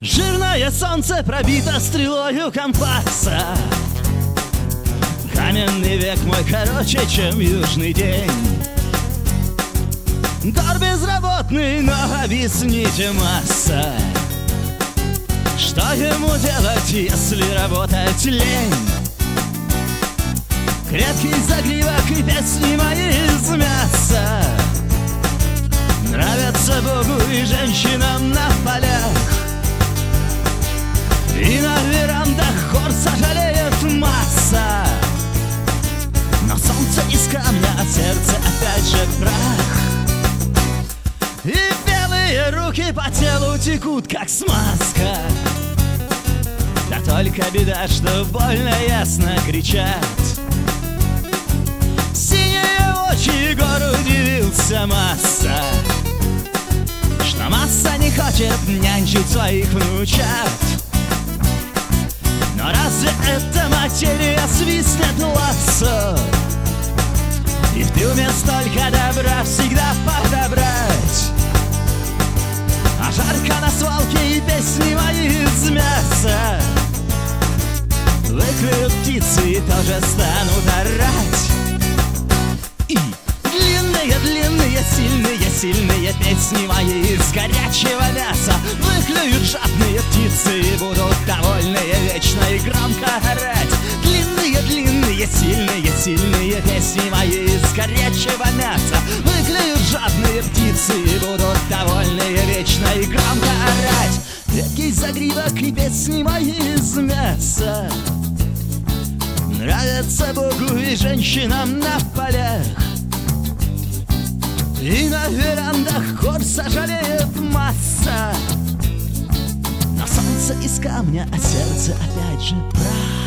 Жирное солнце пробито стрелою компаса. Каменный век мой короче, чем южный день. Дор безработный, но объясните, масса, что ему делать, если работать лень? Крепкий загривок и песни мои из мяса нравятся Богу и женщинам на полях. И на верандах хор сожалеет масса. Но солнце из камня, а сердце опять же прах. И белые руки по телу текут, как смазка. Да только беда, что больно ясно кричать. Синие очи Егор удивился масса, что масса не хочет нянчить своих внучат. Но разве эта материя свистнет лассо? И в трюме столько добра всегда подобрать. А жарко на свалке и песни мои из мяса выклюют птицы и тоже станут орать. И длинные, сильные песни мои из горячего мяса выклюют жадные птицы и будут довольные вечно и громко орать. Длинные, сильные песни мои из горячего мяса выклюют жадные птицы и будут довольные вечно и громко орать. Редкий загривок и песни мои из мяса нравятся Богу и женщинам на полях. И на верандах хор сожалеет масса. Но солнце из камня, а сердце опять же прах.